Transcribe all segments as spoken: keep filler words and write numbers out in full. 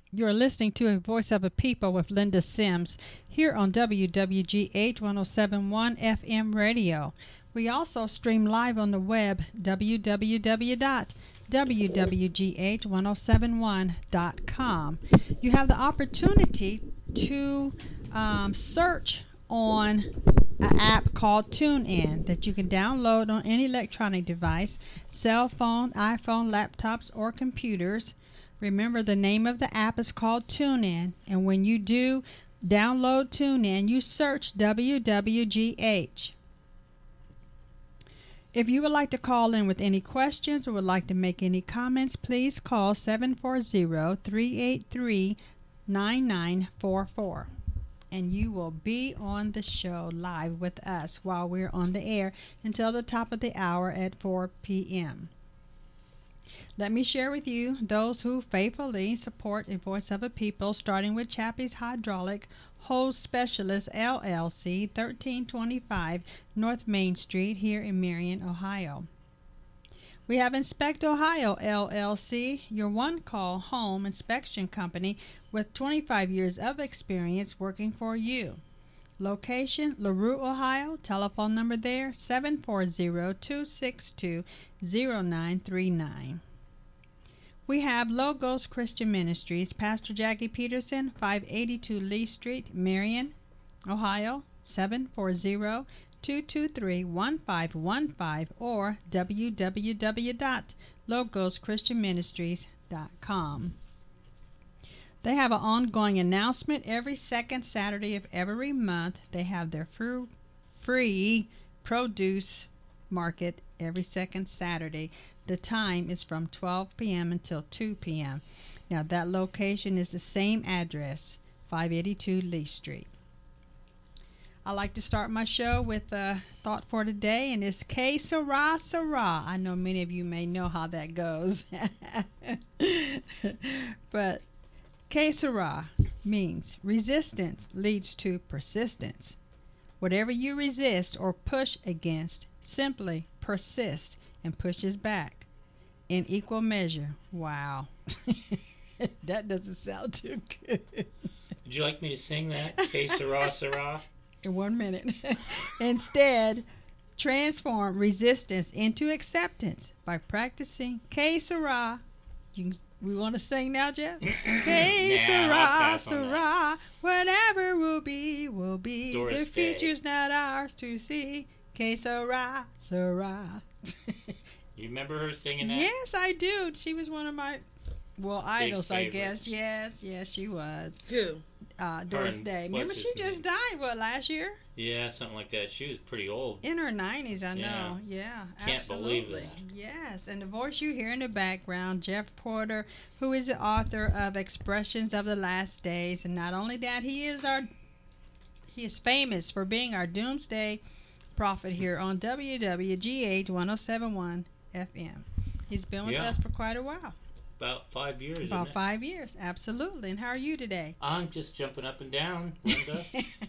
You're listening to A Voice of a People with Linda Sims here on W W G H one oh seven point one F M radio. We also stream live on the web, w w w dot w w g h one oh seven one dot com. You have the opportunity to um, search on an app called TuneIn that you can download on any electronic device, cell phone, iPhone, laptops, or computers. Remember, the name of the app is called TuneIn, and when you do download TuneIn, you search W W G H. If you would like to call in with any questions or would like to make any comments, please call seven four zero, three eight three, nine nine four four. And you will be on the show live with us while we're on the air until the top of the hour at four p.m. Let me share with you those who faithfully support A Voice of a People, starting with Chappie's Hydraulic Hose Specialist, L L C, thirteen twenty-five North Main Street here in Marion, Ohio. We have Inspect Ohio, L L C, your one-call home inspection company with twenty-five years of experience working for you. Location, LaRue, Ohio. Telephone number there, seven four zero, two six two, zero nine three nine. We have Logos Christian Ministries, Pastor Jackie Peterson, five eighty-two Lee Street, Marion, Ohio, seven four zero, two two three, one five one five, or w w w dot logos christian ministries dot com. They have an ongoing announcement every second Saturday of every month. They have their fr- free produce market every second Saturday. The time is from twelve p.m. until two p.m. Now, that location is the same address, five eighty-two Lee Street. I like to start my show with a thought for today, and it's Que Sera, Sera. I know many of you may know how that goes. But Que Sera means resistance leads to persistence. Whatever you resist or push against simply persists and pushes back in equal measure. Wow. That doesn't sound too good. Would you like me to sing that? Que Sera, Sera? In one minute. Instead, transform resistance into acceptance by practicing Que Sera. You, we want to sing now, Jeff? Que Sera, Sera, whatever will be, will be. Doris the Day. future's not ours to see. Que Sera, Sera. You remember her singing that? Yes, I do. She was one of my, well, idols, I favorite. guess. Yes, yes, she was. Who? Uh, Doris and Day. what's Remember, his she just name? died, what, last year? Yeah, something like that. She was pretty old. In her nineties, I know. Yeah, Can't absolutely. believe that. Yes, and the voice you hear in the background, Jeff Porter, who is the author of Expressions of the Last Days, and not only that, he is our he is famous for being our doomsday prophet here on W W G H one oh seven point one F M. He's been with Yeah. us for quite a while, About five years, about isn't it? five years. Absolutely. And how are you today? I'm just jumping up and down, Linda.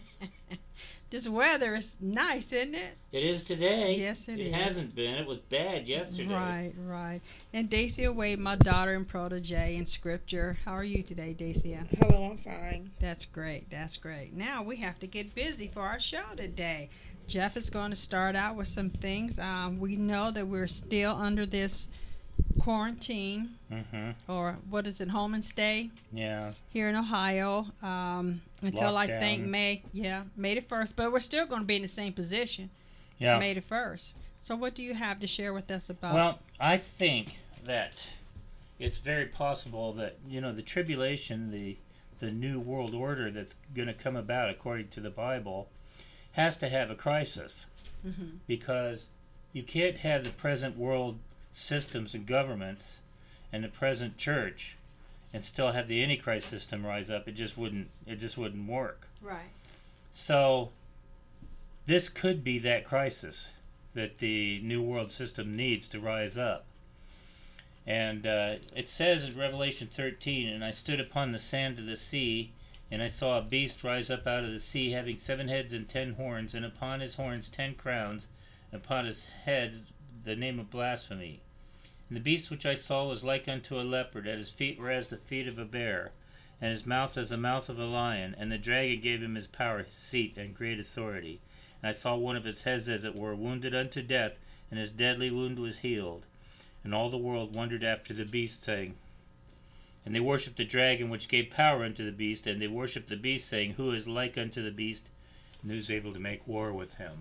This weather is nice, isn't it? It is today. Yes, it it is. It hasn't been. It was bad yesterday. Right, right. And Dacia Wade, my daughter and protege in scripture. How are you today, Dacia? Hello, I'm fine. That's great. That's great. Now we have to get busy for our show today. Jeff is going to start out with some things. Um, we know that we're still under this quarantine, Mm-hmm. or what is it, home and stay Yeah. here in Ohio um, until I think Lockdown. May, yeah, May the first. But we're still going to be in the same position, Yeah. May the first. So what do you have to share with us about? Well, I think that it's very possible that, you know, the tribulation, the the new world order that's going to come about according to the Bible, has to have a crisis, Mhm. because you can't have the present world systems and governments and the present church and still have the Antichrist system rise up. It just wouldn't. It just wouldn't work. Right. So this could be that crisis that the New World System needs to rise up. And uh, it says in Revelation thirteen, "And I stood upon the sand of the sea, and I saw a beast rise up out of the sea, having seven heads and ten horns, and upon his horns ten crowns, and upon his heads the name of blasphemy. And the beast which I saw was like unto a leopard, and his feet were as the feet of a bear, and his mouth as the mouth of a lion. And the dragon gave him his power, his seat, and great authority. And I saw one of his heads as it were wounded unto death, and his deadly wound was healed. And all the world wondered after the beast, saying, and they worshipped the dragon which gave power unto the beast, and they worshipped the beast, saying, who is like unto the beast, and who's able to make war with him?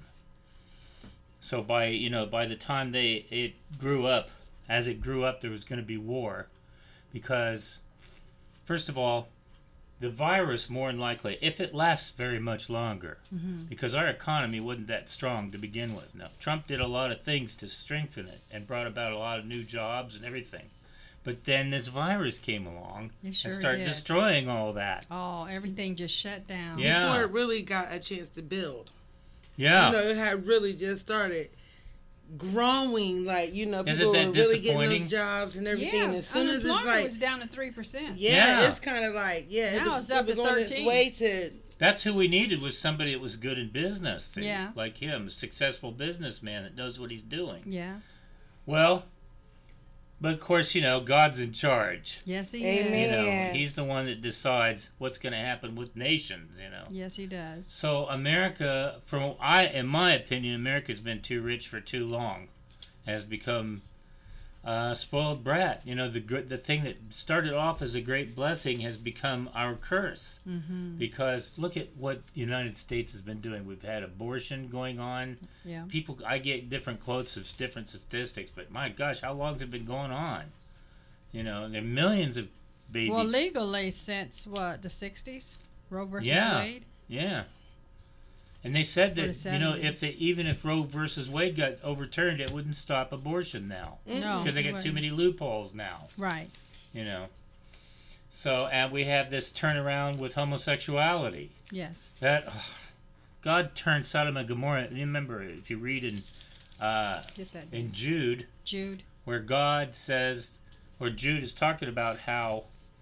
So by you know by the time they it grew up, as it grew up, there was going to be war, because first of all, the virus more than likely, if it lasts very much longer, mm-hmm. because our economy wasn't that strong to begin with. Now Trump did a lot of things to strengthen it and brought about a lot of new jobs and everything. But then this virus came along sure and started did. destroying all that. Oh, everything just shut down. Yeah. Before it really got a chance to build. Yeah. You know, it had really just started growing. Like, you know, Is people it that were really getting disappointing? those jobs and everything. Yeah, And as soon as it's unemployment like, was down to three percent. yeah, Yeah. it's kind of like, yeah, it Now was, it's up it was to on its thirteen. way to. That's who we needed, was somebody that was good in business. See? Yeah. Like him, a successful businessman that knows what he's doing. Yeah. Well, but of course, you know, God's in charge. Yes, he Amen. is. You know, Yeah. he's the one that decides what's going to happen with nations, you know. Yes, he does. So America, from I, in my opinion, America's been too rich for too long, has become a spoiled brat. You know, the good, the thing that started off as a great blessing has become our curse. Mm-hmm. Because look at what the United States has been doing. We've had abortion going on. Yeah. People, I get different quotes of different statistics, but my gosh, how long has it been going on? You know, there are millions of babies. Well, legally since what, the sixties, Roe versus Yeah. Wade. Yeah. And they said Or that, the you know, if seventies. they, even if Roe versus Wade got overturned, it wouldn't stop abortion now. No, Because they it got too wouldn't. many loopholes now, Right. you know. So, and we have this turnaround with homosexuality. Yes. That, ugh, God turned Sodom and Gomorrah. You remember, if you read in, uh, Get that. in Dennis. Jude, Jude. where God says, or Jude is talking about how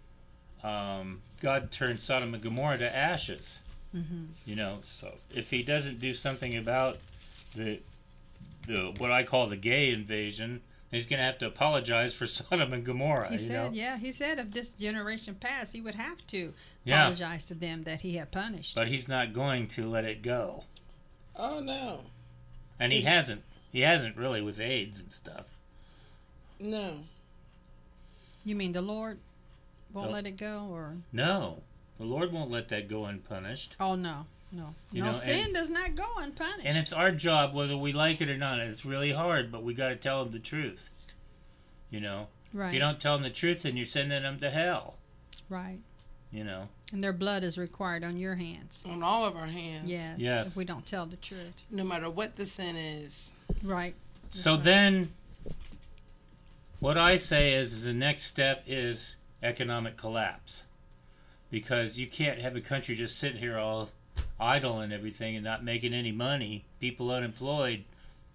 um, God turned Sodom and Gomorrah to ashes. Mm-hmm. You know, so if he doesn't do something about the the what I call the gay invasion, he's going to have to apologize for Sodom and Gomorrah. He you said, know? yeah, he said if this generation passed, he would have to Yeah. apologize to them that he had punished. But he's not going to let it go, Oh, no. and he hasn't. He hasn't really with AIDS and stuff. No. You mean the Lord won't So- let it go, or No, the Lord won't let that go unpunished. oh no, no, You no know, sin and- does not go unpunished. And it's our job, whether we like it or not. It's really hard, but we got to tell them the truth. You know, right, if you don't tell them the truth, then you're sending them to hell. right, You know. and their blood is required on your hands. On all of our hands. Yes, Yes. if we don't tell the truth. No matter what the sin is. Right. So right. then, what I say is, is the next step is economic collapse, because you can't have a country just sitting here all idle and everything and not making any money. People unemployed.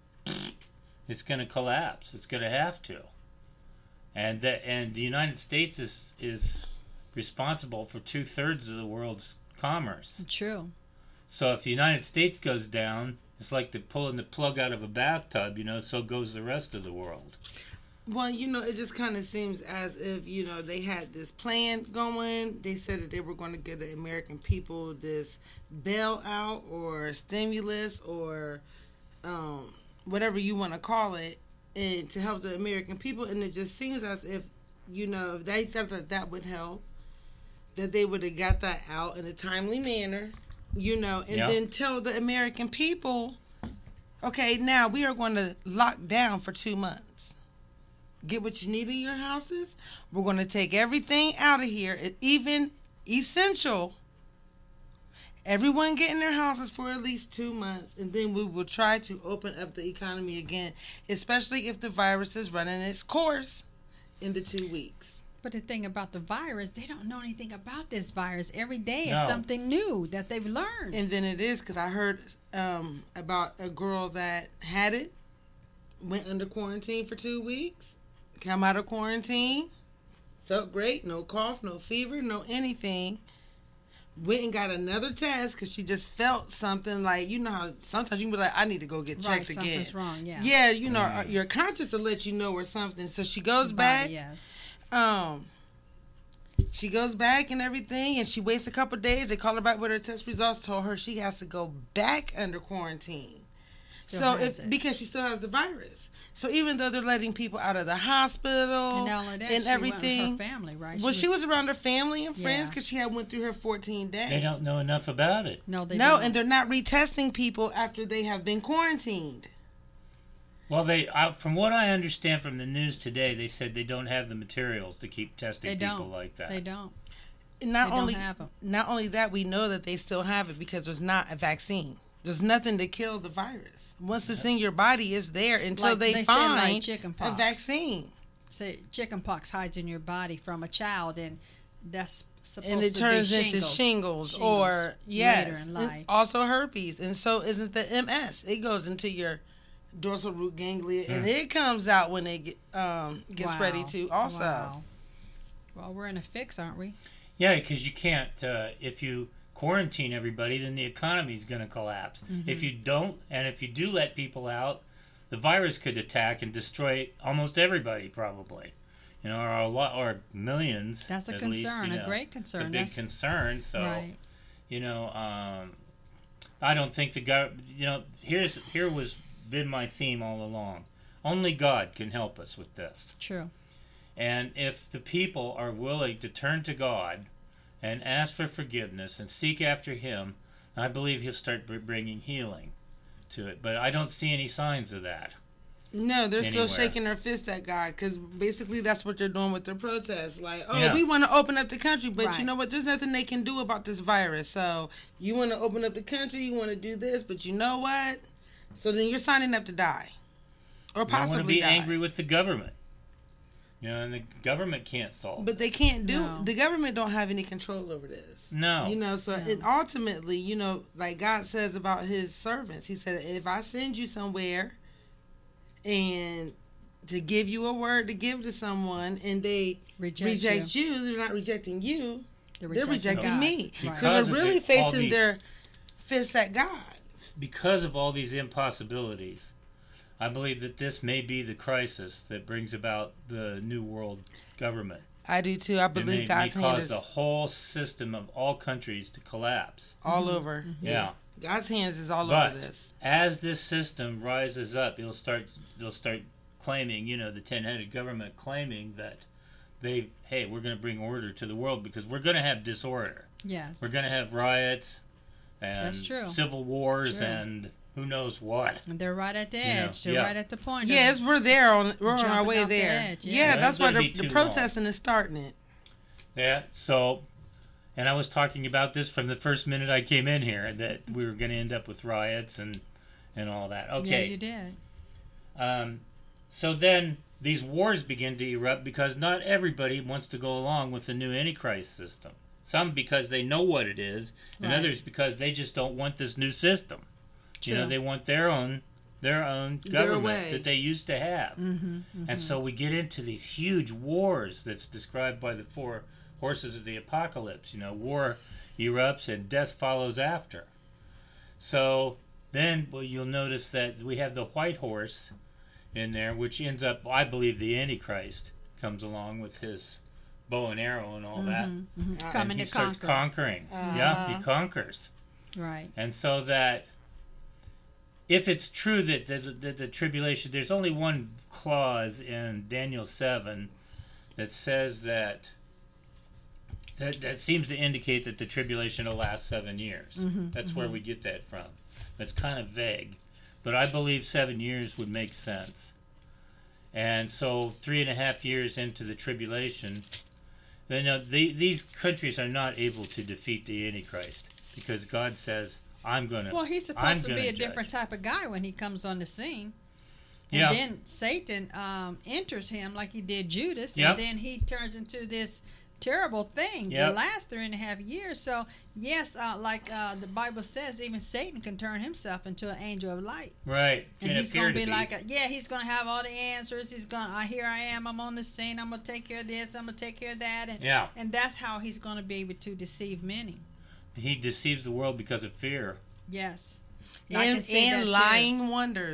It's going to collapse. It's going to have to. And that and the United States is is responsible for two thirds of the world's commerce. True. So if the United States goes down, it's like the pulling the plug out of a bathtub, you know, so goes the rest of the world. Well, you know, it just kind of seems as if, you know, they had this plan going. They said that they were going to give the American people this bailout or stimulus or um, whatever you want to call it, and to help the American people. And it just seems as if, you know, if they thought that that would help, that they would have got that out in a timely manner, you know, and Yeah. then tell the American people, okay, now we are going to lock down for two months. Get what you need in your houses. We're going to take everything out of here, it- even essential. Everyone get in their houses for at least two months, and then we will try to open up the economy again, especially if the virus is running its course in the two weeks. But the thing about the virus, they don't know anything about this virus. Every day is No. something new that they've learned. And then it is, because I heard um, about a girl that had it, went under quarantine for two weeks, come out of quarantine, felt great, no cough, no fever, no anything. Went and got another test because she just felt something like, you know how sometimes you can be like, I need to go get Right, checked again. something's wrong, yeah. Yeah, you know, Mm. your conscience will let you know or something. So she goes Body, back. yes. Um, She goes back and everything, and she waits a couple days. They call her back with her test results. Told her she has to go back under quarantine. Still so has if it. because she still has the virus. So even though they're letting people out of the hospital And not only that, and she everything, went with her family, right? well, she was around her family and friends Yeah. because she had went through her fourteen days. They don't know enough about it. No, they no, don't. and they're not retesting people after they have been quarantined. Well, they, uh, from what I understand from the news today, they said they don't have the materials to keep testing They people don't. like that. They don't. And not They don't only have 'em. not only that, we know that they still have it because there's not a vaccine. There's nothing to kill the virus. Once it's in your body, it's there until Like they, they said, like find chicken a pox. vaccine. Say chickenpox hides in your body from a child, and that's supposed And it to turns be into shingles. shingles, Shingles or later yes, in and life. also herpes, and so isn't the M S? It goes into your dorsal root ganglia, and it comes out when it get, um, gets Wow. ready to also. Wow. Well, we're in a fix, aren't we? Yeah, because you can't, uh, if you quarantine everybody, then the economy's going to collapse. Mm-hmm. If you don't, and if you do let people out, the virus could attack and destroy almost everybody, probably. You know, or a lot, or millions. That's a at concern, least, you a know. great concern. It's a big That's- concern. So, Right. you know, um, I don't think the gov. You know, here's here was been my theme all along. Only God can help us with this. True. And if the people are willing to turn to God and ask for forgiveness and seek after Him, I believe He'll start br- bringing healing to it. But I don't see any signs of that. No, they're Anywhere. still shaking their fist at God because basically that's what they're doing with their protests. Like, oh, Yeah. we want to open up the country, but Right. you know what? There's nothing they can do about this virus. So you want to open up the country, you want to do this, but you know what? So then you're signing up to die, or I possibly want to be die. angry with the government. You know, and the government can't solve But it. they can't do. No. The government don't have any control over this. No. You know, so No. and ultimately, you know, like God says about His servants, He said, if I send you somewhere, and to give you a word to give to someone, and they Reject, reject you. they're not rejecting you. They're They're rejecting rejecting God. me. Right. So Because they're of really the- all facing the- their fist at God. Because of all these impossibilities, I believe that this may be the crisis that brings about the New World Government. I do too. I It may, believe may God's hand cause is the whole system of all countries to collapse. all over. Yeah. God's hands is all But over this. as this system rises up, it'll start. They'll start claiming, you know, the ten-headed government claiming that they, hey, we're going to bring order to the world because we're going to have disorder. Yes. We're going to have riots and That's true. civil wars True. and who knows what. And they're right at the You know, edge. They're yeah. right at the point. of- Yes, we're there on we're on our Jumping way off the there. edge, yeah. yeah. Yeah, that's it's why gonna the, be the too long. protesting is starting it. Yeah. So, and I was talking about this from the first minute I came in here that we were going to end up with riots and and all that. Yeah, Okay. you did. Um, so then these wars begin to erupt because not everybody wants to go along with the new Antichrist system. Some because they know what it is, and Right. others because they just don't want this new system. You know, True. they want their own their own Their government way. that they used to have. Mm-hmm, mm-hmm. And so we get into these huge wars that's described by the four horses of the apocalypse. You know, war erupts and death follows after. So then, well, you'll notice that we have the white horse in there, which ends up, I believe, the Antichrist comes along with his bow and arrow and all that. Mm-hmm, mm-hmm. Uh, Coming And he to starts conquer. conquering. Yeah, he conquers. Right. And so that if it's true that the, the, the tribulation, there's only one clause in Daniel seven that says that, that that seems to indicate that the tribulation will last seven years. Mhm, That's where we get that from. It's kind of vague, but I believe seven years would make sense. And so three and a half years into the tribulation, then uh, the, these countries are not able to defeat the Antichrist because God says, I'm going to. Well, he's I'm supposed to gonna be a judge. different type of guy when he comes on the scene. And Yeah. then Satan um, enters him like he did Judas, Yep. and then he turns into this terrible thing Yep. the last three and a half years. So, yes, uh, like uh, the Bible says, even Satan can turn himself into an angel of light. Right. And Can he's appear going to to be like, a, yeah, he's going to have all the answers. He's going to, uh, here I am, I'm on the scene, I'm going to take care of this, I'm going to take care of that. And, Yeah. and that's how he's going to be able to deceive many. He deceives the world because of fear. Yes. I can And, see that and too. lying wonders.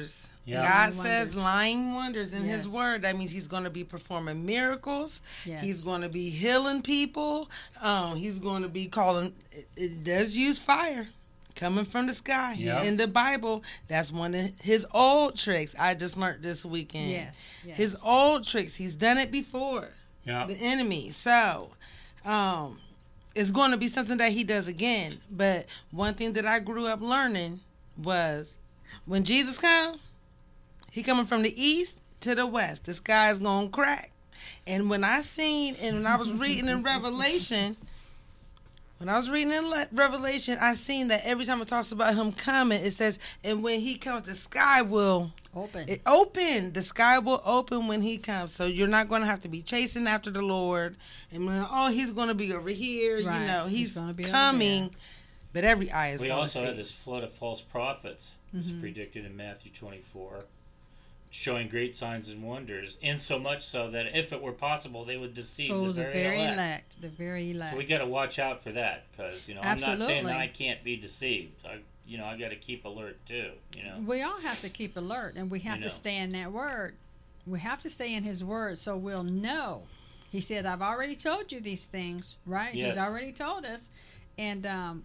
Yeah. God Lying says wonders. lying wonders in Yes. his word. That means he's going to be performing miracles. Yes. He's going to be healing people. Um, he's going to be calling, it, it does use fire coming from the sky. Yep. In the Bible, that's one of his old tricks. I just learned this weekend. Yes, yes. His old tricks. He's done it before. Yeah. The enemy. So, um, it's going to be something that he does again. But one thing that I grew up learning was when Jesus comes, he coming from the east to the west. The sky's going to crack. And when I seen, and when I was reading in Revelation, when I was reading in Le- Revelation, I seen that every time it talks about him coming, it says, and when he comes, the sky will Open. it open. The sky will open when he comes. So you're not going to have to be chasing after the Lord. And when, oh, he's going to be over here. Right. You know, He's he's, gonna be over coming. there. But every eye is We going to also see. have this flood of false prophets. It's Mhm. predicted in Matthew twenty-four, showing great signs and wonders, insomuch so that if it were possible, they would deceive For the the very, very elect. elect. The very elect. So we got to watch out for that, because you know I'm not saying Absolutely. that I can't be deceived. I, you know, I got to keep alert too. You know. We all have to keep alert, and we have You to know. stay in that word. We have to stay in his word so we'll know. He said, I've already told you these things, right? Yes. He's already told us. And um,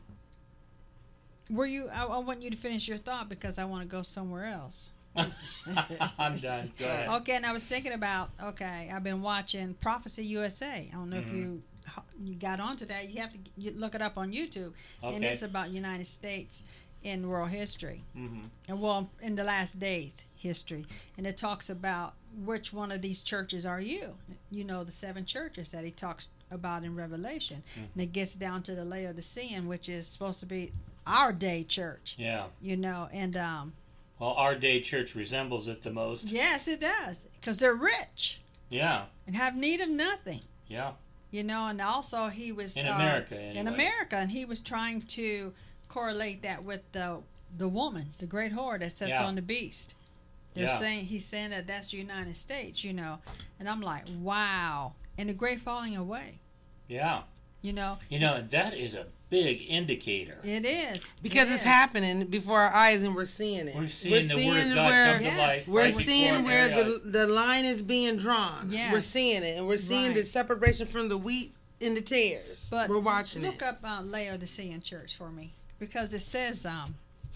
were you, I, I want you to finish your thought because I want to go somewhere else. I'm done. Go ahead. Okay, and I was thinking about, okay, I've been watching Prophecy U S A. I don't know Mhm. if you you got onto that. You have to you look it up on YouTube. And Okay. it's about United States in world history. Mm-hmm. And well, in the last days history, and it talks about which one of these churches are you. You know, the seven churches that he talks about in Revelation, Mhm. and it gets down to the Laodicean, which is supposed to be our day church. Yeah. You know, and um, Well, our day church resembles it the most. yes, it does, because they're rich Yeah. and have need of nothing. Yeah. You know, and also he was In uh, America, in anyways. America, and he was trying to correlate that with the the woman, the great whore that sits Yeah. on the beast. They're Yeah. saying he's saying that that's the United States, you know, and I'm like, wow, and the great falling away, Yeah. you know, You know, that is a big indicator. it is because it it's is. happening before our eyes and we're seeing it. We're seeing the word of God where, come Yes. to life. We're right before seeing our where very the eyes. the line is being drawn. Yes. We're seeing it, and we're seeing the Right. separation from the wheat and the tares. But we're watching look it. up uh, Laodicean church for me, because it says um,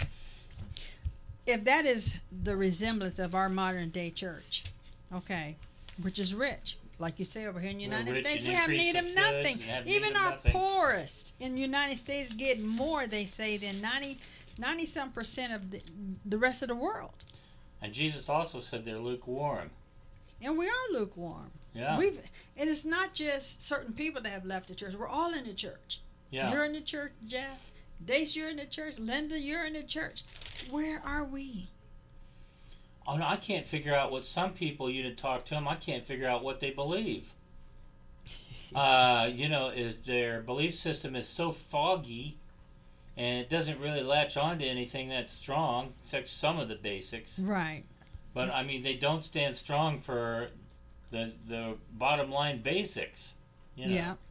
if that is the resemblance of our modern day church, okay, which is rich, like you say over here in the We're United rich States, and we have increased need of with nothing. goods and have need Even of our nothing. poorest in the United States get more, they say, than ninety, ninety some percent of the, the rest of the world. And Jesus also said they're lukewarm. And we are lukewarm. Yeah. We've, and it's not just certain people that have left the church. We're all in the church. Yeah. You're in the church, Jeff. Dace, you're in the church. Linda, you're in the church. Where are we? Oh no, I can't figure out what some people, you to talk to them, I can't figure out what they believe. Uh, you know, is their belief system is so foggy, and it doesn't really latch on to anything that's strong, except some of the basics. Right. But I mean, they don't stand strong for the the bottom line basics. You know? Yeah.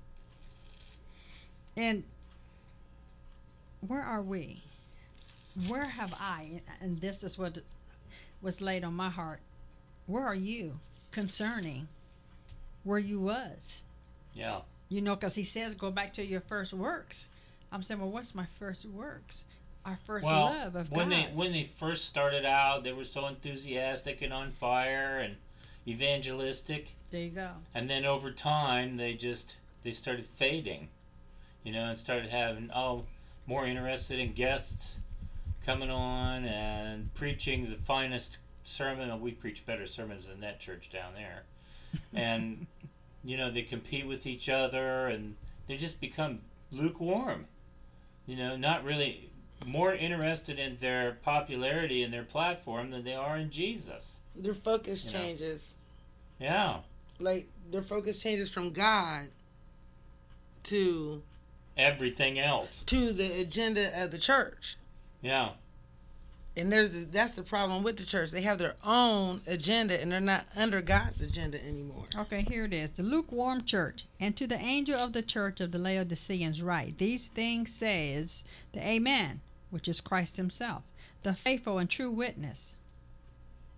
And where are we? Where have I, and this is what was laid on my heart, where are you concerning where you was? Yeah. You know, because he says, go back to your first works. I'm saying, well, what's my first works? Our first Well, love of when God. they when they first started out, they were so enthusiastic and on fire and evangelistic, there you go. and then over time they just they started fading, you know, and started having oh more interested in guests coming on and preaching the finest sermon. And we preach better sermons than that church down there, and you know they compete with each other and they just become lukewarm, you know, not really more interested in their popularity and their platform than they are in Jesus. Their focus You know. changes. Yeah. Like their focus changes from God to Everything else. to the agenda of the church. Yeah. And there's the, that's the problem with the church. They have their own agenda, and they're not under God's agenda anymore. Okay, here it is. The lukewarm church. And to the angel of the church of the Laodiceans write, these things says the Amen, which is Christ himself, the faithful and true witness.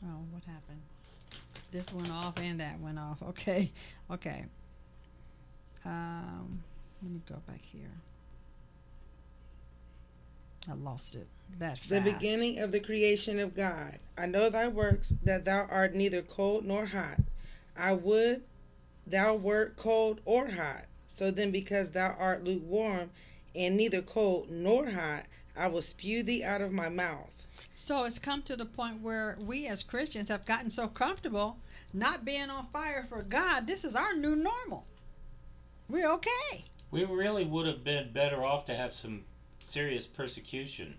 Oh, what happened? This went off and that went off. Okay. Okay. Um, let me go back here. I lost it. That fast. The beginning of the creation of God. I know thy works, that thou art neither cold nor hot. I would thou wert cold or hot. So then, because thou art lukewarm and neither cold nor hot, I will spew thee out of my mouth. So it's come to the point where we as Christians have gotten so comfortable not being on fire for God. This is our new normal. We're okay. We really would have been better off to have some serious persecution,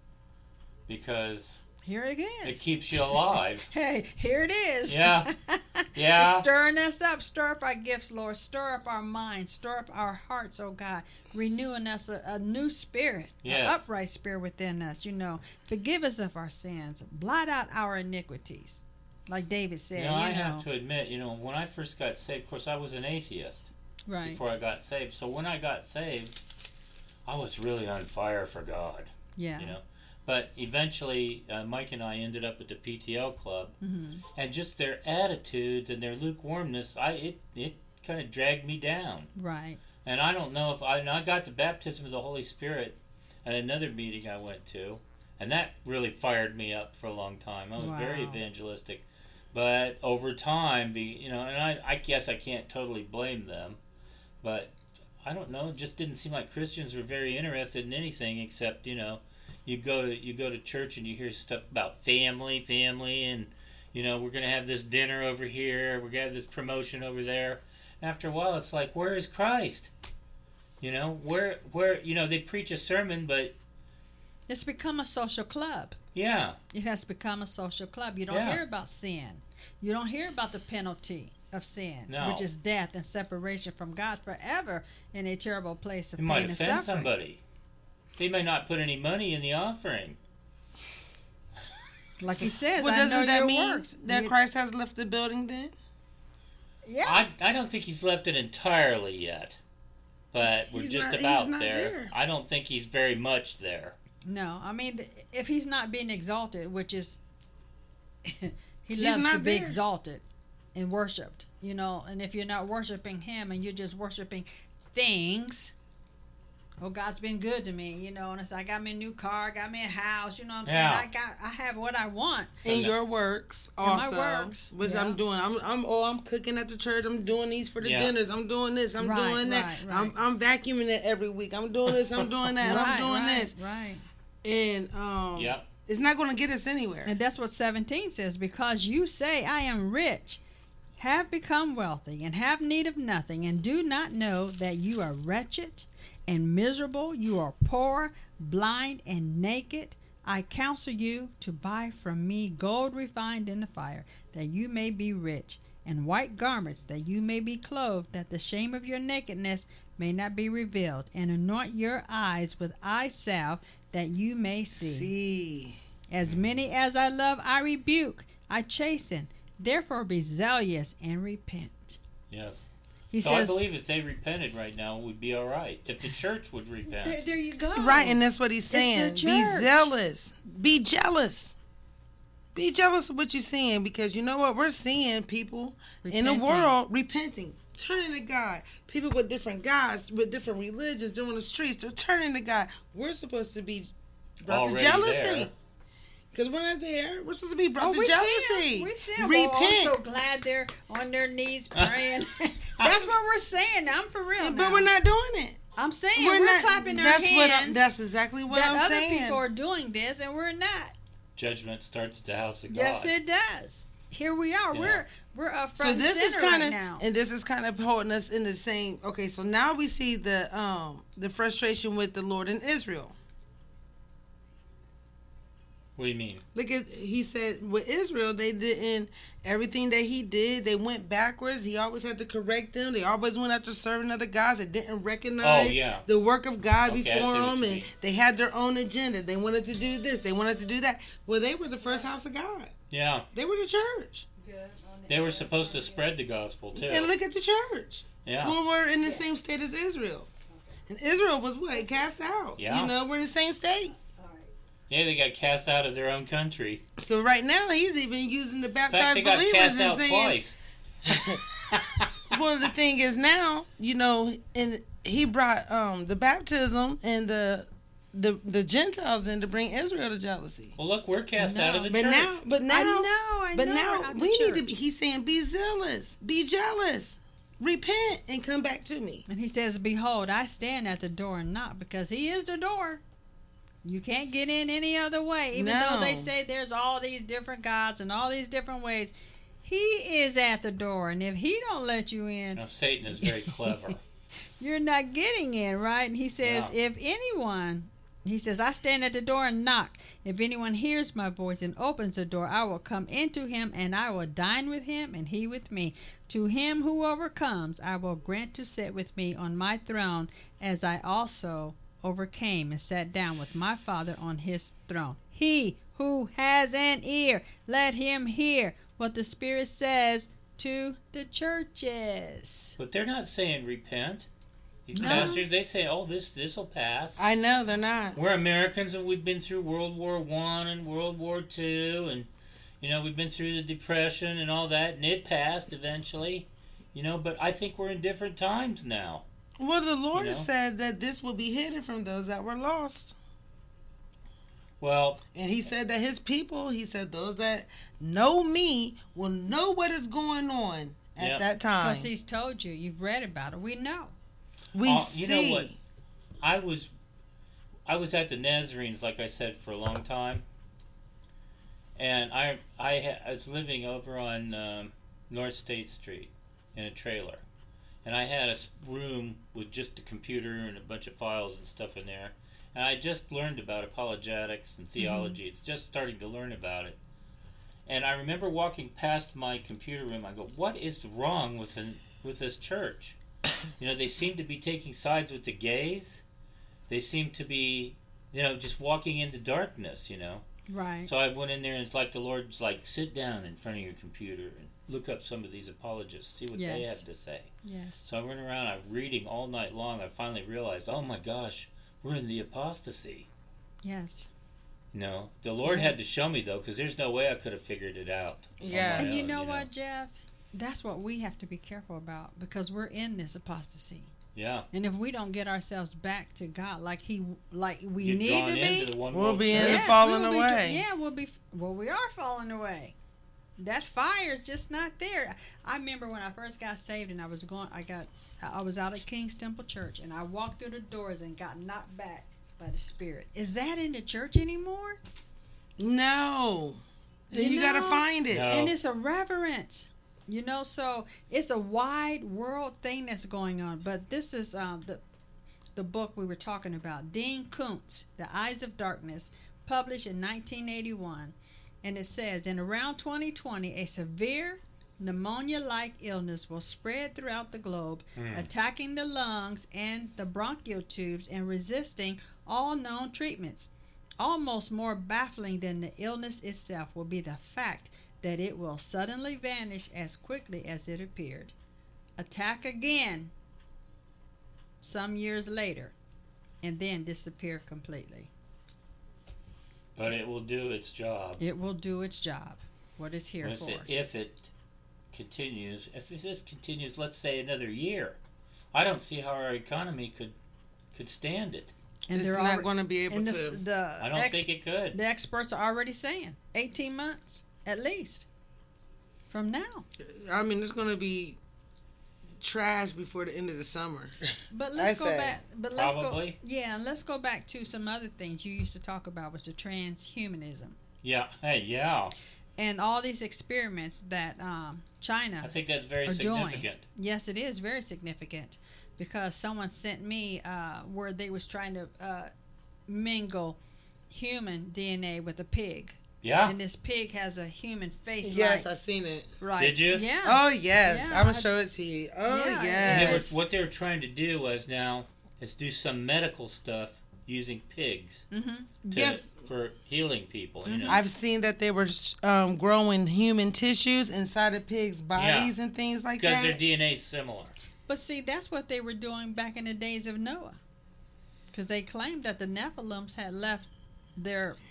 because here it is. It keeps you alive. Hey, here it is. Yeah. Yeah. It's stirring us up. Stir up our gifts, Lord. Stir up our minds. Stir up our hearts, oh God. Renewing us a, a new spirit. Yes. An upright spirit within us. You know, forgive us of our sins. Blot out our iniquities. Like David said. You know, you I know. have to admit, you know, when I first got saved, of course, I was an atheist. Right. Before I got saved. So when I got saved, I was really on fire for God. Yeah. You know, but eventually, uh, Mike and I ended up at the P T L club, mm-hmm. and just their attitudes and their lukewarmness, I it it kind of dragged me down. Right. And I don't know if I and I got the baptism of the Holy Spirit at another meeting I went to, and that really fired me up for a long time. I was Wow. very evangelistic, but over time, be you know, and I I guess I can't totally blame them, but I don't know. It just didn't seem like Christians were very interested in anything except, you know, you go to you go to church and you hear stuff about family, family, and you know, we're gonna have this dinner over here, we're gonna have this promotion over there. After a while, it's like, where is Christ? You know, where where you know they preach a sermon, but it's become a social club. Yeah, it has become a social club. You don't yeah. hear about sin. You don't hear about the penalty of sin, no. which is death and separation from God forever in a terrible place of it pain might and offend suffering. somebody. They may not put any money in the offering. Like he says, well, I doesn't know that your mean works. that You, Christ has left the building then? Yeah. I I don't think he's left it entirely yet, but we're He's just not- he's about not there. there. I don't think he's very much there. No, I mean, th- if he's not being exalted, which is, he He's loves to not be there. exalted and worshipped, you know, and if you're not worshiping him and you're just worshiping things, oh, God's been good to me, you know, and it's like, I got me a new car, got me a house, you know what I'm saying? Yeah. I got, I have what I want. In your works In my also, works, which yeah. I'm doing. I'm, I'm, oh, I'm cooking at the church. I'm doing these for the Yeah. dinners. I'm doing this. I'm Right, doing that. right, right. I'm, I'm vacuuming it every week. I'm doing this. I'm doing that. and right, I'm doing right, this. Right. And um, Yep. it's not going to get us anywhere. And that's what seventeen says, because you say, I am rich, have become wealthy, and have need of nothing, and do not know that you are wretched and miserable, you are poor, blind, and naked. I counsel you to buy from me gold refined in the fire, that you may be rich, and white garments, that you may be clothed, that the shame of your nakedness may not be revealed, and anoint your eyes with eye salve, that you may see. See. As many as I love, I rebuke, I chasten. Therefore be zealous and repent. Yes. He so says, I believe if they repented right now, we'd be all right. If the church would repent. there, there you go. Right, and that's what he's It's saying. the Be church. zealous. Be jealous. Be jealous of what you're seeing, because you know what? We're seeing people in the Repenting. world repenting, turning to God. People with different gods, with different religions, doing the streets, they're turning to God. We're supposed to be brought Already to jealousy. there. Because we're not there. We're supposed to be brought Oh, to we jealousy. see 'em. We see 'em. Repent. Oh, I'm so glad they're on their knees praying. That's what we're saying. I'm for real. but now. we're not doing it. I'm saying we're, not clapping our that's hands. What I, that's exactly what that I'm other saying. people are doing this, and we're not. Judgment starts at the house of God. Yes, it does. Here we are. Yeah. We're we're up So front this and is center kind right of, now. and this is kind of holding us in the same. Okay, so now we see the um the frustration with the Lord in Israel. What do you mean? Look at, he said with Israel, they didn't, everything that he did, they went backwards. He always had to correct them. They always went after serving other gods. They didn't recognize Oh, yeah. the work of God Okay, I see before what them, you and mean. they had their own agenda. They wanted to do this. They wanted to do that. Well, they were the first house of God. Yeah. They were the church. They were supposed to spread the gospel, too. And look at the church. Yeah. Well, we're in the same state as Israel. And Israel was what? Cast out. Yeah. You know, we're in the same state. Yeah, they got cast out of their own country. So right now he's even using the In fact, baptized they got believers cast and out saying, twice. well, the thing is now, you know, and he brought um, the baptism and the the the Gentiles in to bring Israel to jealousy. Well, look, we're cast I know. out of the But church. now, but now, I know, I but know, now out the we need to. church. Be, he's saying, be zealous, be jealous, repent, and come back to me. And he says, "Behold, I stand at the door and knock," because he is the door. You can't get in any other way. Even No. though they say there's all these different gods and all these different ways, he is at the door. And if he don't let you in, Now, Satan is very clever. you're not getting in, right? And he says, Yeah. if anyone, he says, I stand at the door and knock. If anyone hears my voice and opens the door, I will come into him and I will dine with him and he with me. To him who overcomes, I will grant to sit with me on my throne, as I also overcame and sat down with my Father on his throne. He who has an ear, let him hear what the Spirit says to the churches. But they're not saying repent. These No. pastors, they say, oh, this this will pass. I know they're not. We're Americans and we've been through World War One and World War Two, and you know we've been through the Depression and all that, and it passed eventually. You know, but I think we're in different times now. Well, the Lord You know? said that this will be hidden from those that were lost. Well, And he said that his people, he said those that know me will know what is going on at Yep. that time. Because he's told you, you've read about it. We know. We uh, see. you know what? I was, I was at the Nazarenes, like I said, for a long time, and I I, ha- I was living over on um, North State Street in a trailer, and I had a s- room with just a computer and a bunch of files and stuff in there, and I just learned about apologetics and theology. It's just starting to learn about it, and I remember walking past my computer room. I go, "What is wrong with an, with this church?" You know, they seem to be taking sides with the gays. They seem to be, you know, just walking into darkness, you know. Right. So I went in there and it's like the Lord's like, sit down in front of your computer and look up some of these apologists, see what they Yes. have to say. Yes. So I went around, I'm reading all night long. I finally realized, oh my gosh, we're in the apostasy. Yes. No, the Lord had to Yes. show me though, because there's no way I could have figured it out. on Yeah. my And you own, know what, Jeff? That's what we have to be careful about, because we're in this apostasy. Yeah. And if we don't get ourselves back to God like he like we You're need drawn to into be, the one We'll world be in church. the yes, falling we'll be- away. yeah, we'll be well, we are falling away. That fire is just not there. I remember when I first got saved and I was going I got I was out at King's Temple Church and I walked through the doors and got knocked back by the Spirit. Is that in the church anymore? No. Then you, You got to know? find it. No. And it's a reverence, you know. So it's a wide world thing that's going on. But this is um, the the book we were talking about, Dean Koontz, The Eyes of Darkness, published in nineteen eighty-one, and it says, in around twenty twenty, a severe pneumonia-like illness will spread throughout the globe, Hmm. attacking the lungs and the bronchial tubes and resisting all known treatments. Almost more baffling than the illness itself will be the fact that it will suddenly vanish as quickly as it appeared. Attack again some years later, and then disappear completely. But it will do its job. It will do its job, what it's here Let's for. say if it continues, if this continues, let's say another year, I don't see how our economy could could stand it. And It's they're not alre- going to be able and this, to. the I don't ex- think it could. the experts are already saying eighteen months at least from now. I mean, it's going to be trash before the end of the summer. But let's I go say. back. But let's Probably. go. Yeah, and let's go back to some other things you used to talk about, was the transhumanism Yeah. Hey, yeah. and all these experiments that um, China I think that's very are doing. significant. Yes, it is very significant, because someone sent me uh, where they was trying to uh, mingle human D N A with a pig, Yeah. and this pig has a human face. Yes, like, I've seen it. right. Did you? Yeah. Oh, yes. Yeah, I'm going I- to show it to you. Oh, Yeah, yes. And it was, what they were trying to do was now is do some medical stuff using pigs Mm-hmm. to, Yes. for healing people. You know. I've seen that they were um, growing human tissues inside of pigs' bodies and things like because that. their D N A is similar. But see, that's what they were doing back in the days of Noah, because they claimed that the Nephilims had left their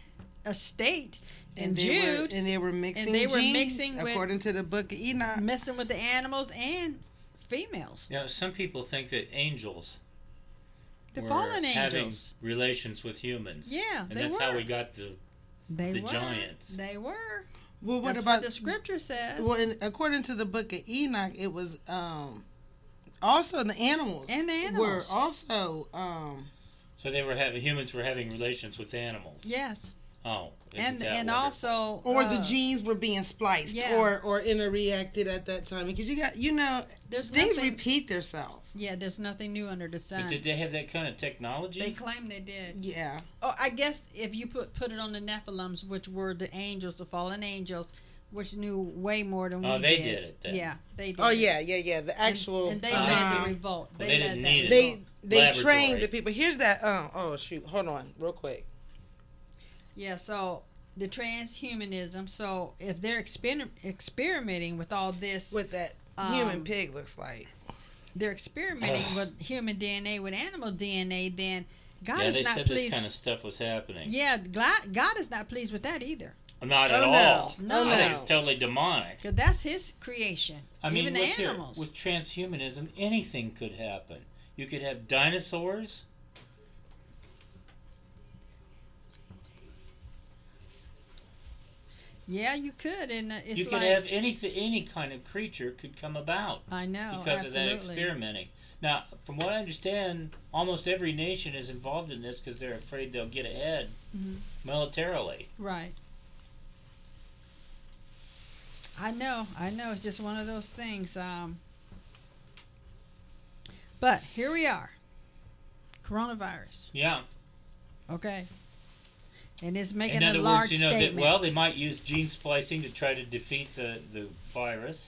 estate in and they Jude, were, and they were mixing. and they were genes, mixing with- according to the book of Enoch. messing with the animals and females, You know, some people think that angels the were fallen having angels. relations with humans. Yeah, and they that's were. how we got to. They the were. giants. They were. Well, what That's about what the scripture says? Well, in, according to the book of Enoch, it was um, also the animals And the were animals. also um, So they were having humans were having relations with animals. yes, Oh, isn't and that and wonderful? also or uh, the genes were being spliced yeah. or or interreacted at that time because you got you know There's things nothing- repeat themselves. Yeah, there's nothing new under the sun. But did they have that kind of technology? They claim they did. Yeah, Oh, I guess if you put put it on the Nephilims, which were the angels, the fallen angels, which knew way more than we Oh, they did. did it then. Yeah, they did. oh it. yeah, yeah, yeah. The And- actual and, they uh, led the revolt. Well, they they led didn't that need it. they revolt. they Laboratory. trained the people. Here's that. Um, oh shoot, hold on, real quick. Yeah, so the transhumanism. So if they're exper- experimenting with all this, What that Um, human pig looks like. they're experimenting with human D N A with animal D N A, then God yeah, is they not said pleased. this kind of stuff was happening. Yeah, God, God is not pleased with that either. Not at Oh, no. all. No. I think no. it's totally demonic. Because that's His creation. I mean, Even the look here, animals. with transhumanism, anything could happen. You could have dinosaurs. Yeah, you could, and uh, it's you could like have anything, any kind of creature could come about I know because of that absolutely. experimenting. Now, from what I understand, almost every nation is involved in this because they're afraid they'll get ahead Mhm. militarily. Right. I know, I know. It's just one of those things. Um, but here we are, coronavirus. Yeah. Okay, and it's making In a other large words, you know, that, statement. well, they might use gene splicing to try to defeat the, the virus.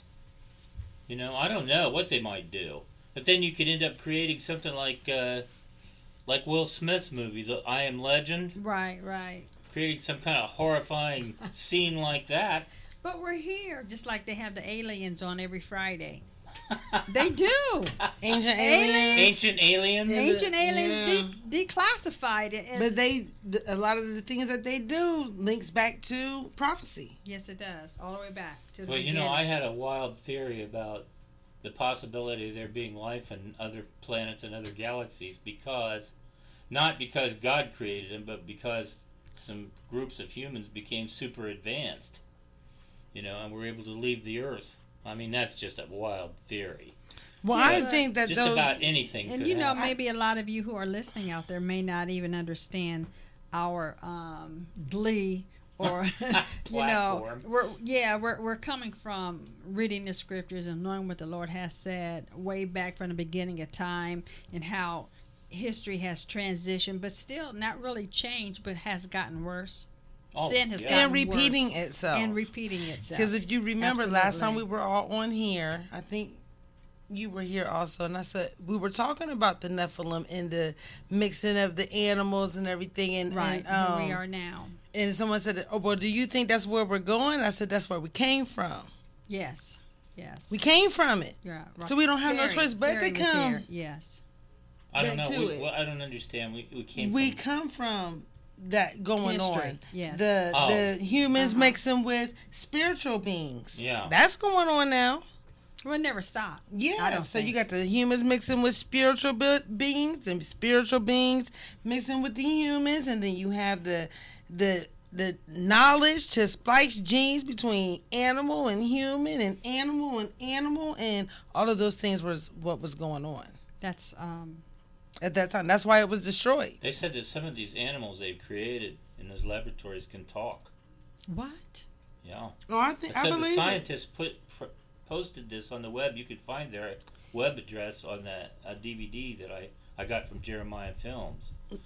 You know, I don't know what they might do. But then you could end up creating something like uh, like Will Smith's movie, The I Am Legend, right, right. creating some kind of horrifying scene like that. But we're here, just like they have the aliens on every Friday. They do. Ancient Aliens. aliens. Ancient aliens. Yeah. Ancient aliens Yeah. de- declassified it. And But they, th- a lot of the things that they do links back to prophecy. yes, it does, all the way back to the Well, you beginning. know, I had a wild theory about the possibility of there being life on other planets and other galaxies because, not because God created them, but because some groups of humans became super advanced, you know, and were able to leave the Earth. I mean, that's just a wild theory. Well, Yeah, I but- think that Just those. about anything And could you know, happen. maybe a lot of you who are listening out there may not even understand our um, glee, or you know, Platform. we're yeah, we're we're coming from reading the scriptures and knowing what the Lord has said way back from the beginning of time, and how history has transitioned, but still not really changed, but has gotten worse. Oh, Sin has yeah. gotten and repeating worse itself. and repeating itself. Because if you remember last time Absolutely. we were all on here, I think you were here also, and I said we were talking about the Nephilim and the mixing of the animals and everything. And, right, and, um, here we are now. And someone said, "Oh, well, do you think that's where we're going?" I said, "That's where we came from. Yes, yes. We came from it. Yeah, right. So we don't have no Terry- choice but Terry to was come. here, yes. I don't back know. to We, it. well, I don't understand. We, we came We from... come from that going History, on. yes. The Oh. the humans Uh-huh. mixing with spiritual beings. Yeah. That's going on now. We'll never stop. Yeah, I don't so think. you got the humans mixing with spiritual be- beings and spiritual beings mixing with the humans, and then you have the the the knowledge to splice genes between animal and human and animal and animal, and all of those things was what was going on That's um at that time. That's why it was destroyed. They said that some of these animals they've created in those laboratories can talk. what? Yeah. Oh, I think I I, said believe the scientists put pr- posted this on the web. You could find their web address on that uh, D V D that I, I got from Jeremiah Films.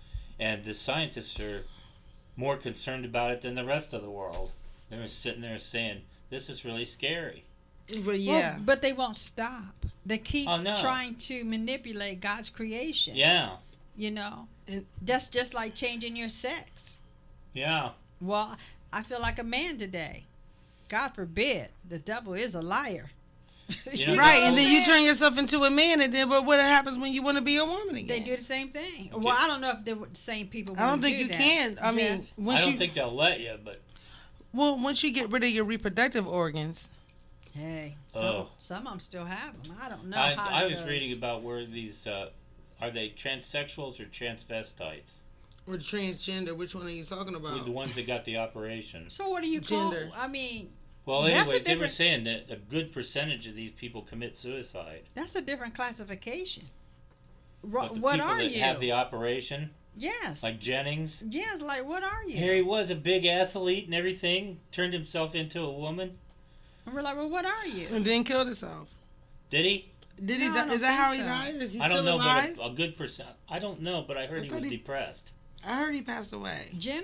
And the scientists are more concerned about it than the rest of the world. They were sitting there saying, "This is really scary." it. But Well, yeah, but they won't stop. They keep Oh, no. trying to manipulate God's creation. Yeah, You know, And- that's just like changing your sex. yeah. Well, I feel like a man today. God forbid. The devil is a liar. You know, Right, the and then old- you turn yourself into a man, and then but what happens when you want to be a woman again? They do the same thing. Well, I don't know if they're the same people. I don't wanna think do you that. can. I mean, Jeff? once I don't you think they'll let you, but well, once you get rid of your reproductive organs, Hey, some, Oh. some of them still have them. I don't know I, how I it was goes. reading about where these uh, are they transsexuals or transvestites? or transgender, which one are you talking With about? the ones that got the operation. So what do you Gender. call? I mean, Well, That's a anyway, they were different- saying that a good percentage of these people commit suicide. that's a different classification. But What, the what people are that you? have the operation, yes. like Jennings, yes. Like what are you? here he was a big athlete and everything, turned himself into a woman. And we're like, well, what are you? And then killed himself. Did he? Did he? No, I die? don't Is that how he think so. died? Or is he I still don't know, alive? but a, a good percent. I don't know, but I heard I he thought was he- depressed. I heard he passed away. Jenner?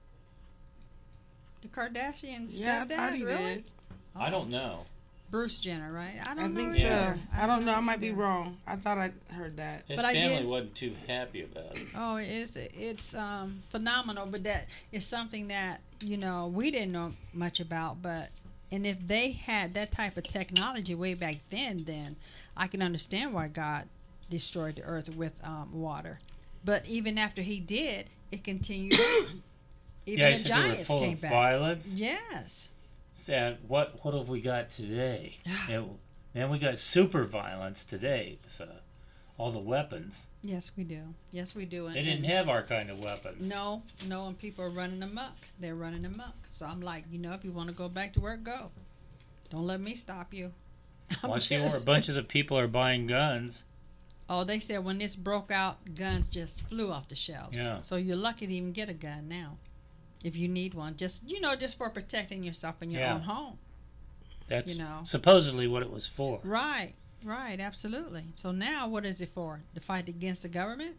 The Kardashians Yeah, I stepdad? thought he really? did. I don't know. Bruce Jenner, right? I I don't know. think so. either. I don't know. I might be either. wrong. I thought I heard that. His But I family did- wasn't too happy about it. Oh, it's it's um, phenomenal, but that is something that you know we didn't know much about. But and if they had that type of technology way back then, then I can understand why God destroyed the earth with um, water. But even after He did, it continued. on. Even Yeah, he the said they were giants full came of back. violence. Yes. Sad. What what have we got today? And then we got super violence today with uh, all the weapons. Yes, we do. Yes, we do. And, They didn't and- have our kind of weapons. No, no, and people are running amok. They're running amok. So I'm like, you know, if you want to go back to work, go. Don't let me stop you. I'm Well, I see just- where bunches of people are buying guns. Oh, they said when this broke out, guns just flew off the shelves. Yeah. So you're lucky to even get a gun now, if you need one. Just you know, just for protecting yourself in your Yeah. own home. That's You know. supposedly what it was for. Right. Right. Absolutely. So now, what is it for? To fight against the government?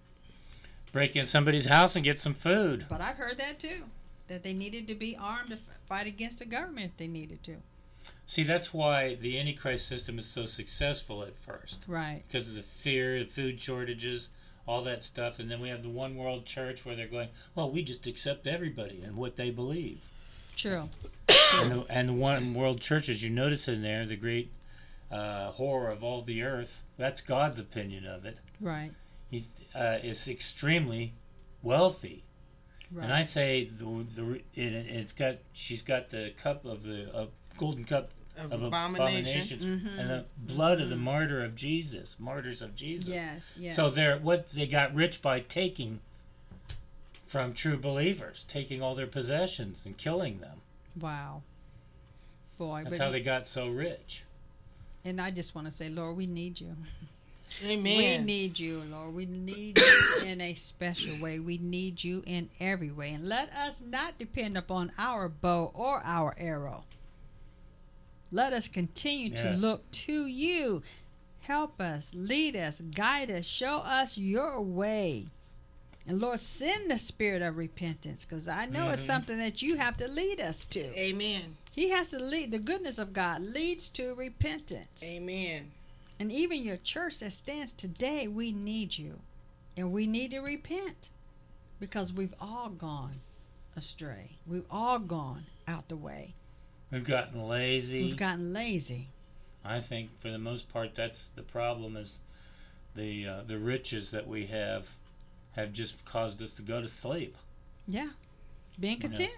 Break in somebody's house and get some food. But I've heard that too. That they needed to be armed to f- fight against the government if they needed to. See, that's why the Antichrist system is so successful at first. Right. Because of the fear, the food shortages, all that stuff. And then we have the one world church where they're going, well, we just accept everybody and what they believe. True. and, the, and the one world church, as you notice in there, the great uh, horror of all the earth, that's God's opinion of it. Right. He's uh, is extremely wealthy. Right. And I say the, the it, it's got she's got the cup of the uh, golden cup Of of abomination. abominations Mhm. and the blood of the martyr of Jesus, martyrs of Jesus. Yes. Yes. So they're what they got rich by taking from true believers, taking all their possessions and killing them. Wow. Boy, That's but how they got so rich. and I just want to say, Lord, we need you. Amen. We need you, Lord. We need you in a special way. We need you in every way. And let us not depend upon our bow or our arrow. Let us continue to Yes. look to you. Help us, lead us, guide us, show us your way. And Lord, send the spirit of repentance, because I know it's Mhm. something that you have to lead us to. Amen. He has to lead. The goodness of God leads to repentance. Amen. And even your church that stands today, we need you. And we need to repent, because we've all gone astray. We've all gone out the way. We've gotten lazy. We've gotten lazy. I think for the most part that's the problem is the uh, the riches that we have have just caused us to go to sleep. Yeah. Being Yeah. content.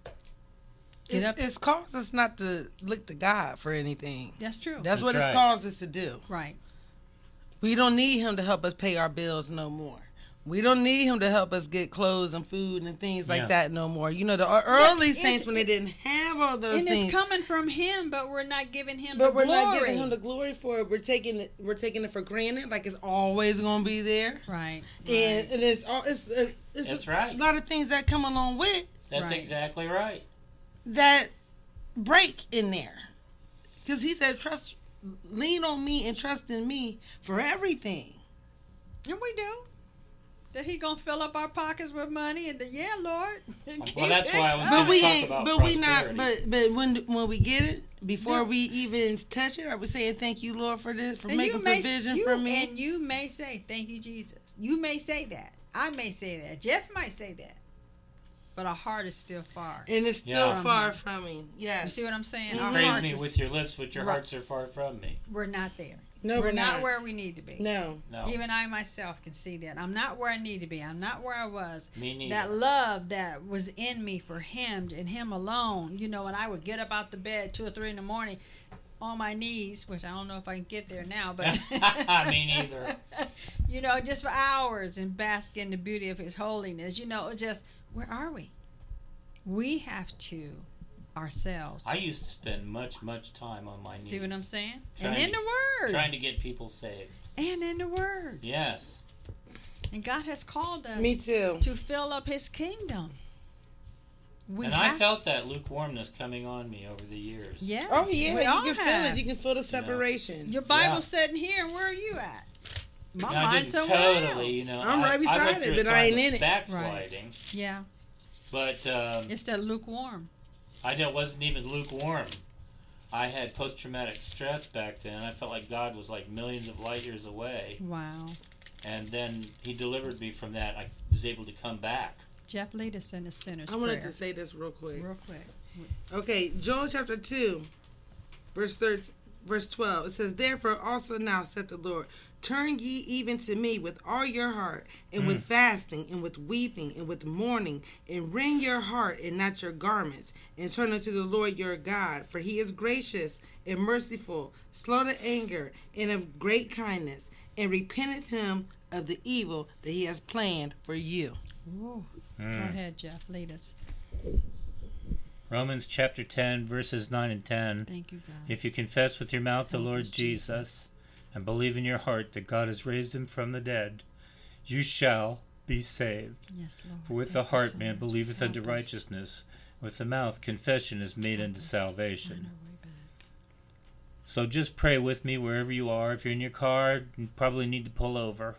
Get It's, up. it's caused us not to look to God for anything. That's true. That's, That's what right. it's caused us to do. right. We don't need him to help us pay our bills no more. We don't need him to help us get clothes and food and things like Yeah. that no more. You know, the early it's- saints, when they didn't have all those And things, it's coming from him, but we're not giving him but the we're glory. not giving him the glory for it. We're taking it. We're taking it for granted, like it's always going to be there. Right. And, right. and it's all it's, uh, it's That's a right. lot of things that come along with That's Right. exactly right. that break in there. Because he said, "Trust, lean on me and trust in me for everything." And we do. That he gonna fill up our pockets with money, and the, yeah, Lord. Well, that's why I was But gonna we talk ain't. about But we not. prosperity. But but when when we get it, before Yeah. we even touch it, are we saying thank you, Lord, for this, for And making you may- provision you- for me? And you may say, "Thank you, Jesus." You may say that. I may say that. Jeff might say that. but our heart is still far. And it's still Yeah. far from me. Yes. You see what I'm saying? Mhm. Our Praise hearts me is- with your lips, but your Right. hearts are far from me. we're not there. No, we're, we're not, not. where we need to be. No. No, Even I myself can see that. I'm not where I need to be. I'm not where I was. me neither. That love that was in me for him and him alone, you know, and I would get up out the bed two or three in the morning on my knees, which I don't know if I can get there now, but Me neither. you know, just for hours and bask in the beauty of his holiness. You know, just where are we? We have to ourselves. I used to spend much, much time on my knees. See what I'm saying? Trying and in to- the word. Trying to get people saved. And in the word. Yes. And God has called us Me too. to fill up his kingdom. We and have I felt that lukewarmness coming on me over the years. Yes. Oh yeah, we you all can have. feel it. You can feel the separation. Your Bible's Yeah. sitting here, and where are you at? My Now, I mind's didn't somewhere totally, else. you know. I'm I, right I beside went it, through a but I time ain't of in it. backsliding, Yeah, but um, it's that lukewarm. I know- wasn't even lukewarm. I had post-traumatic stress back then. I felt like God was like millions of light years away, Wow. and then He delivered me from that. I was able to come back. Jeff, lead us in the sinner's I wanted prayer. to say this real quick. Real quick. Okay, Joel chapter two, verse thirteen, verse twelve. It says, "Therefore also now saith the Lord, turn ye even to me with all your heart, and with fasting, and with weeping, and with mourning, and wring your heart and not your garments, and turn unto the Lord your God, for he is gracious and merciful, slow to anger, and of great kindness, and repenteth him of the evil that he has planned for you." Ooh. Mm. Go ahead, Jeff. Lead us. Romans chapter ten, verses nine and ten. Thank you, God. If you confess with your mouth the Help Lord us, Jesus and believe in your heart that God has raised him from the dead, you shall be saved. Yes, Lord. For with the Thank you heart so man much. believeth Help unto us. righteousness, with the mouth confession is made Help unto us. salvation. Find our way back. So just pray with me wherever you are. If you're in your car, you probably need to pull over.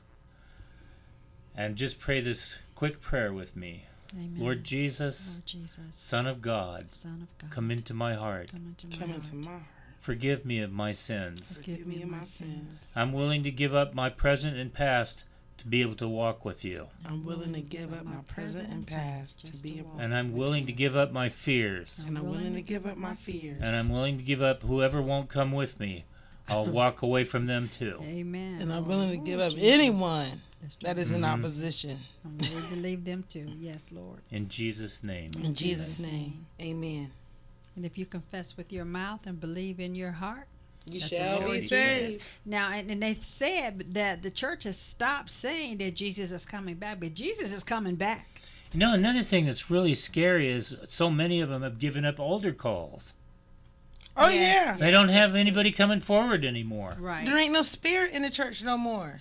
And just pray this quick prayer with me. Amen. Lord Jesus, Lord Jesus, Son of God, Son of God, come into my heart. come into my Come heart. into my heart. Forgive me of my sins. Forgive me of my sins. I'm willing to give up my present and past to be able to walk with you. I'm willing to give up my present and past to be able, And I'm willing to give up my fears. and I'm willing to give up my fears. And I'm willing to give up whoever won't come with me. I'll walk away from them too. Amen. And I'm Lord. willing to Ooh, give up Jesus. anyone That's that right. is in Mhm. opposition. I'm willing to leave them too. Yes, Lord. In Jesus' name. In Jesus' name, amen. And if you confess with your mouth and believe in your heart, You that the shall Lord be Jesus- saved. Now, and, and they said that the church has stopped saying that Jesus is coming back, but Jesus is coming back. You know, another thing that's really scary is so many of them have given up altar calls. Oh, Yes. They don't have anybody coming forward anymore. yeah. Right. There ain't no spirit in the church no more.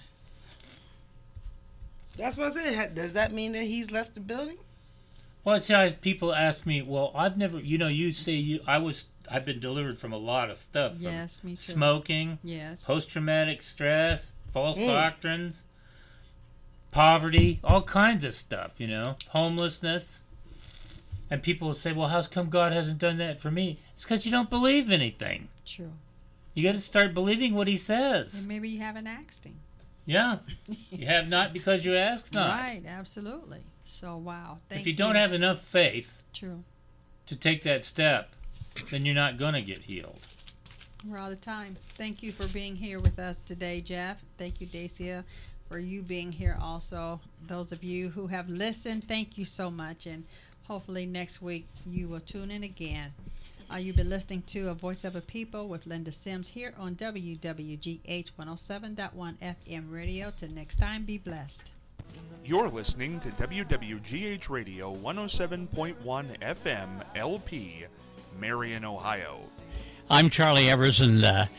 That's what I said. Ha- Does that mean that he's left the building? Well, it's how people ask me, well, I've never, you know, you say you, I was, I've been delivered from a lot of stuff. from Yes, me too. Smoking, Yes. post-traumatic stress, false Mm. doctrines, poverty, all kinds of stuff, you know, homelessness. And people will say, well, how come God hasn't done that for me? It's because you don't believe anything. True. You got to start believing what he says. And maybe you haven't asked him. Yeah. You have not because you ask not. Right, absolutely. So, wow. Thank If you don't have enough faith True. to take that step, then you're not going to get healed. We're out of time. Thank you for being here with us today, Jeff. Thank you, Dacia, for you being here also. Those of you who have listened, thank you so much. And hopefully next week you will tune in again. Uh, you've been listening to A Voice of a People with Linda Sims here on W W G H one oh seven point one F M radio. Till next time, be blessed. You're listening to W W G H Radio one oh seven point one F M L P, Marion, Ohio. I'm Charlie Evers, and uh,